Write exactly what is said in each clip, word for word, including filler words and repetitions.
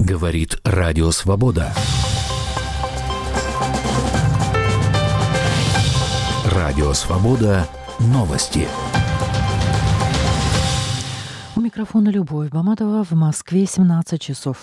Говорит Радио Свобода. Радио Свобода. Новости. У микрофона Любовь Баматова. В Москве семнадцать часов.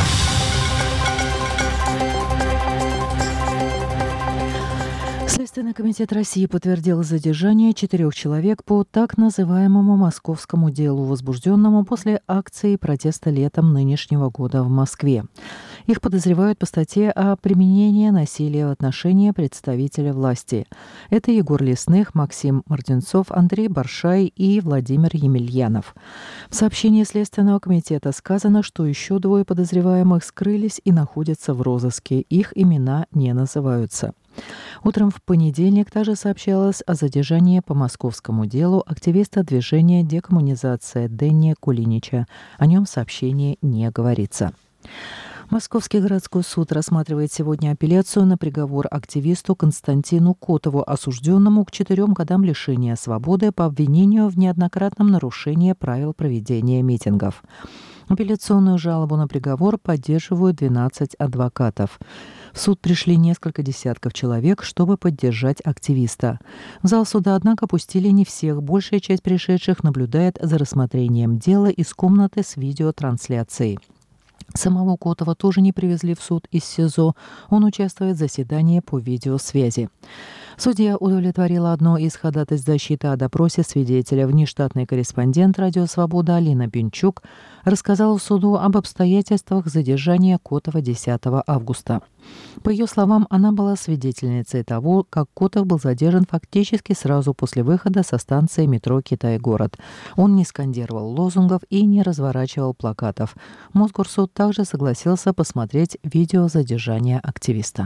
Следственный комитет России подтвердил задержание четырех человек по так называемому московскому делу, возбужденному после акции протеста летом нынешнего года в Москве. Их подозревают по статье о применении насилия в отношении представителя власти. Это Егор Лесных, Максим Мартинцов, Андрей Баршай и Владимир Емельянов. В сообщении Следственного комитета сказано, что еще двое подозреваемых скрылись и находятся в розыске. Их имена не называются. Утром в понедельник также сообщалось о задержании по московскому делу активиста движения «Декоммунизация» Дэни Кулинича. О нем в сообщении не говорится. Московский городской суд рассматривает сегодня апелляцию на приговор активисту Константину Котову, осужденному к четырем годам лишения свободы по обвинению в неоднократном нарушении правил проведения митингов. Апелляционную жалобу на приговор поддерживают двенадцать адвокатов. В суд пришли несколько десятков человек, чтобы поддержать активиста. В зал суда, однако, пустили не всех. Большая часть пришедших наблюдает за рассмотрением дела из комнаты с видеотрансляцией. Самого Котова тоже не привезли в суд из СИЗО. Он участвует в заседании по видеосвязи. Судья удовлетворила одно из ходатайств защиты о допросе свидетеля. Внештатный корреспондент «Радио Свобода» Алина Пинчук рассказала суду об обстоятельствах задержания Котова десятого августа. По ее словам, она была свидетельницей того, как Котов был задержан фактически сразу после выхода со станции метро «Китай-город». Он не скандировал лозунгов и не разворачивал плакатов. Мосгорсуд также согласился посмотреть видео задержания активиста.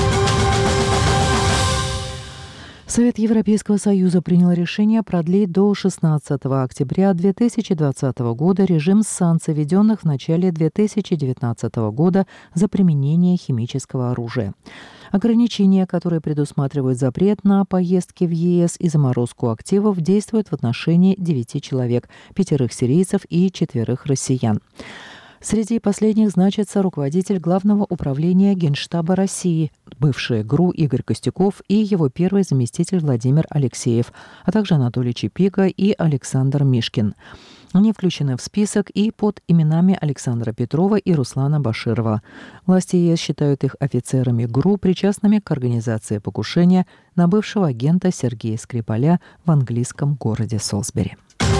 Совет Европейского Союза принял решение продлить до шестнадцатого октября две тысячи двадцатого года режим санкций, введенных в начале две тысячи девятнадцатого года за применение химического оружия. Ограничения, которые предусматривают запрет на поездки в ЕС и заморозку активов, действуют в отношении девяти человек, пятерых сирийцев и четверых россиян. Среди последних значится руководитель Главного управления Генштаба России, бывший ГРУ Игорь Костюков и его первый заместитель Владимир Алексеев, а также Анатолий Чипига и Александр Мишкин. Они включены в список и под именами Александра Петрова и Руслана Баширова. Власти ЕС считают их офицерами ГРУ, причастными к организации покушения на бывшего агента Сергея Скрипаля в английском городе Солсбери.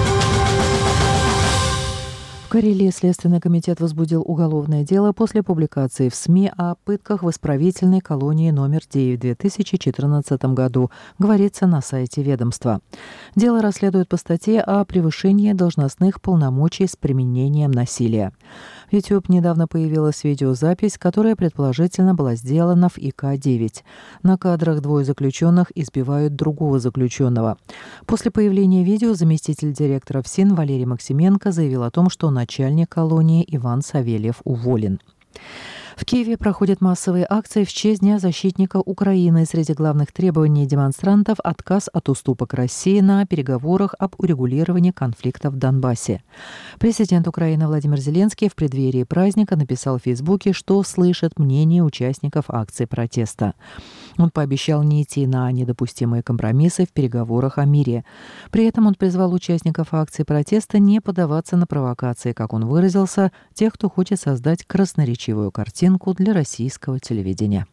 В Карелии Следственный комитет возбудил уголовное дело после публикации в СМИ о пытках в исправительной колонии номер девять в две тысячи четырнадцатом году, говорится на сайте ведомства. Дело расследует по статье о превышении должностных полномочий с применением насилия. В YouTube недавно появилась видеозапись, которая предположительно была сделана в И К девять. На кадрах двое заключенных избивают другого заключенного. После появления видео заместитель директора ФСИН Валерий Максименко заявил о том, что начальник колонии Иван Савельев уволен. В Киеве проходят массовые акции в честь Дня защитника Украины. Среди главных требований демонстрантов – отказ от уступок России на переговорах об урегулировании конфликта в Донбассе. Президент Украины Владимир Зеленский в преддверии праздника написал в Фейсбуке, что слышит мнение участников акций протеста. Он пообещал не идти на недопустимые компромиссы в переговорах о мире. При этом он призвал участников акций протеста не поддаваться на провокации, как он выразился, тех, кто хочет создать красноречивую картину для российского телевидения.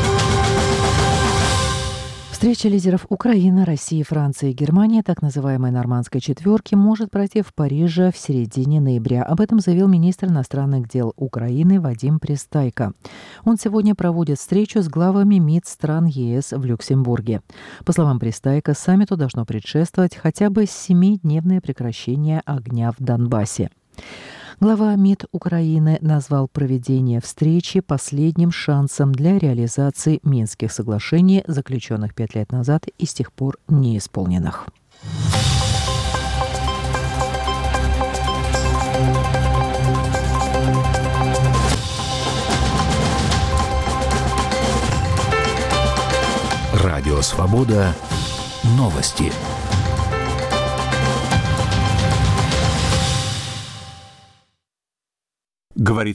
Встреча лидеров Украины, России, Франции и Германии, так называемой «Нормандской четверки», может пройти в Париже в середине ноября. Об этом заявил министр иностранных дел Украины Вадим Пристайко. Он сегодня проводит встречу с главами МИД стран ЕС в Люксембурге. По словам Пристайко, саммиту должно предшествовать хотя бы семидневное прекращение огня в Донбассе. Глава МИД Украины назвал проведение встречи последним шансом для реализации Минских соглашений, заключенных пять лет назад и с тех пор неисполненных. Радио Свобода. Новости. Говорит